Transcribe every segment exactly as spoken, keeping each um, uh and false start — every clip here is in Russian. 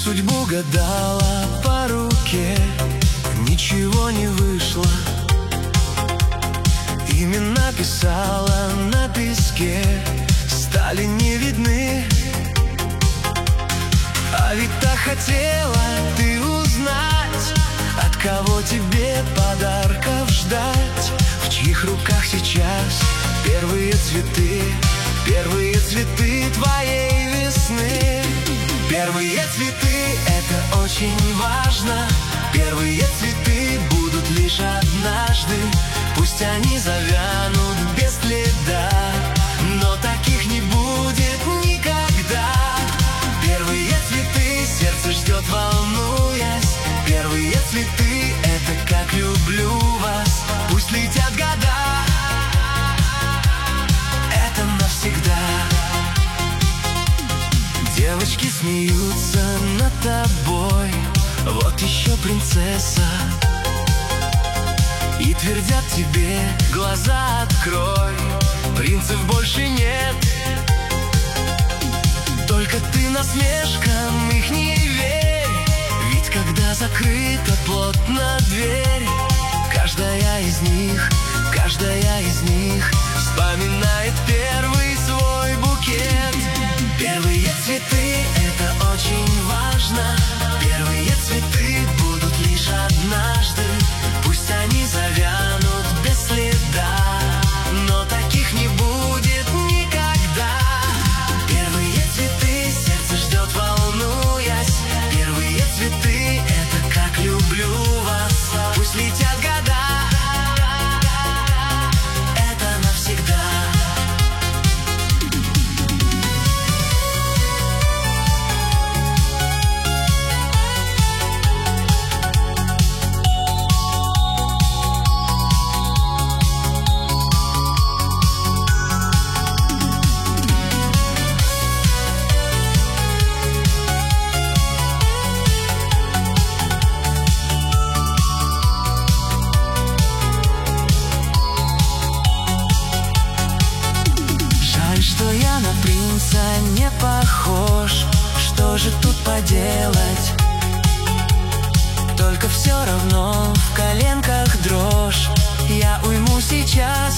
судьбу гадала по руке, ничего не вышло. Имена писала на песке, стали не видны. А ведь так хотела ты узнать, от кого тебе подарков ждать, в чьих руках сейчас первые цветы, первые цветы твоей весны. Первые цветы — это очень важно, первые цветы будут лишь однажды. Пусть они завянут без следа, но таких не будет никогда. Первые цветы сердце ждет, волнуясь. Первые цветы — это как люблю вас. Пусть летят года, это навсегда. Девочки смеются над тобой, вот еще принцесса, и твердят тебе: глаза открой, принцев больше нет. Только ты насмешкам их не верь, ведь когда закрыта плотно дверь, каждая из них, каждая из них вспоминает первый свой букет. Первые цветы — это очень важно, первые цветы будут лишь однажды. Пусть они завянут без следа, но таких не будет никогда. Первые цветы сердце ждет, волнуясь. Первые цветы — это как люблю вас. Пусть летят года, это навсегда. Что я на принца не похож, что же тут поделать? Только все равно в коленках дрожь. Я уйму сейчас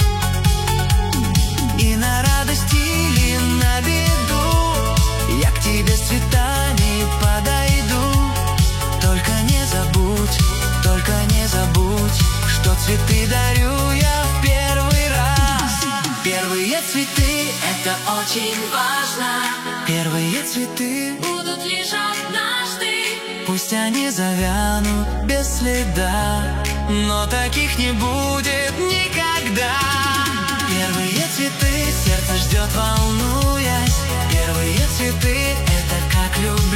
и на радость или на беду я к тебе с цветами подойду. Только не забудь, только не забудь, что цветы дарю я в первый раз. Первые цветы — это очень важно, первые цветы будут лишь однажды. пусть они завянут без следа, но таких не будет никогда. Первые цветы сердце ждет, волнуясь. Первые цветы — это как любовь.